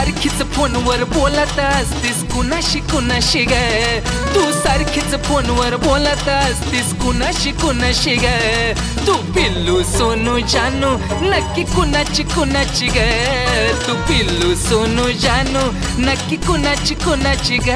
सारखीच फोनवर बोलत असतीस कुणाशी कुणाशी ग तू सारखीच फोनवर बोलत असतीस कुणाशी कुणाशी ग तू पिल्लू सोनू जानू नक्की कुणाची कुणाची ग तू पिल्लू सोनू जानू नक्की कुणाची कुणाची ग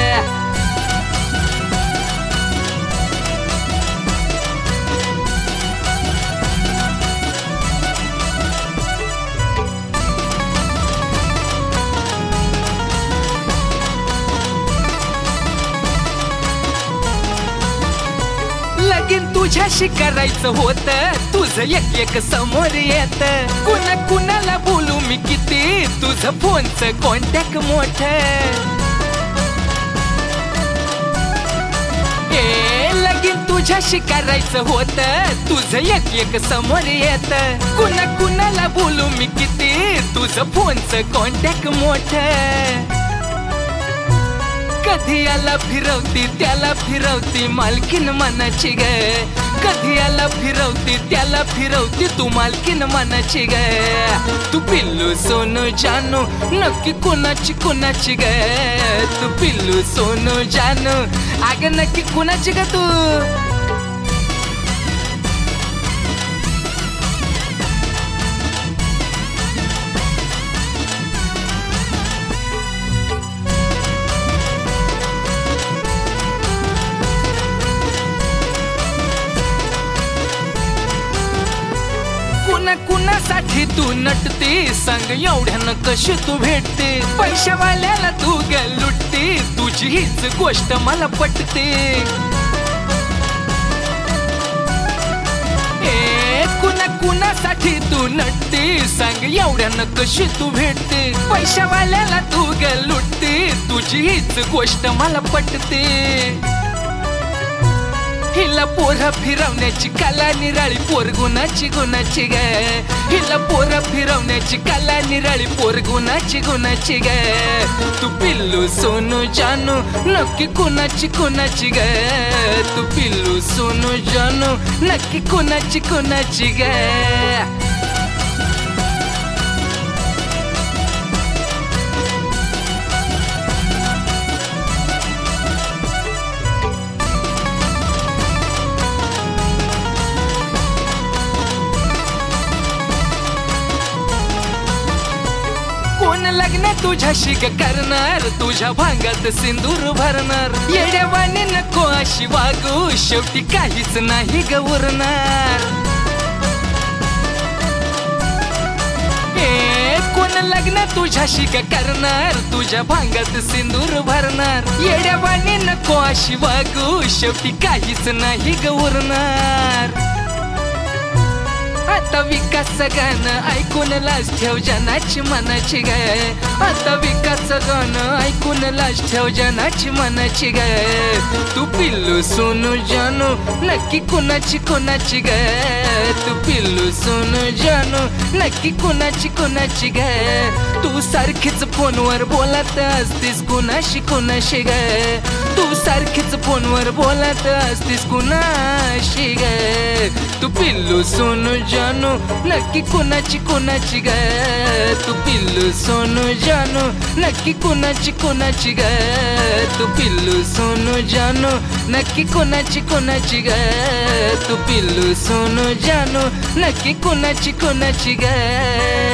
लगीन तुझ्याशी करायचं होतं तुझं एक एक समोर येत कुणा कुणाला बोलू मी किती तुझं फोनचं कॉन्टॅक्ट मोठं लगीन तुझ्याशी करायचं होतं तुझं एक एक समोर येत कुणा कुणाला बोलू मी किती तुझं फोनचं कॉन्टॅक्ट मोठं कधी याला फिरवती त्याला फिरवती मालकीन मनाची ग कधी याला फिरवती त्याला फिरवती तू मालकीन मनाची ग तू पिल्लू सोनू जानू नक्की कुणाची कुणाची ग तू पिल्लू सोनू जानू अग नक्की कुणाची ग तू कुणासाठी तू नटते सांग एवढ्यानं कशी तू भेटते पैशावाल्याला तू ग लुटते तुझी हीच गोष्ट मला पटते कुणासाठी तू नटते सांग एवढ्यानं कशी तू भेटते पैशावाल्याला तू ग लुटते तुझी हीच गोष्ट मला पटते हिला पोरं फिरवण्याची कला निराळी पोर गुणाची गुणाची ग हिला पोरं फिरवण्याची कला निराळी पोर गुणाची गुणाची ग तू पिल्लू सोनू जानू नक्की कुणाची कुणाची ग तू पिल्लू सोनू जानू नक्की कुणाची कुणाची ग लग्न तुझ्याशी ग करणार तुझ्या भांगात सिंदूर भरणार येड्यावाने नको अशी वागू शेवटी काहीच नाही ग उरणार कोण लग्न तुझ्याशी ग करणार तुझ्या भांगात सिंदूर भरणार येड्यावाने नको अशी वागू शेवटी काहीच नाही ग उरणार आता विकास गाणं ऐकून लाज ठेव जनाची मनाची ग आता विकास गाणं ऐकून लाज ठेव जनाची मनाची ग तू पिल्लू सोनू जानू नक्की कुणाची कुणाची ग तू पिल्लू सोनू जानू नक्की कुणाची कुणाची ग तू सारखीच फोनवर बोलत असतीस कुणाशी कुणाशी ग तू सारखीच फोनवर बोलत असतीस कुणाशी ग तू पिल्लू सोनू जानू नक्की कुणाची कुणाची ग तू पिल्लू सोनू जानू नक्की कुणाची कुणाची ग तू पिल्लू सोनू जानू नक्की कुणाची कुणाची ग तू पिल्लू सोनू जानू नक्की कुणाची कुणाची ग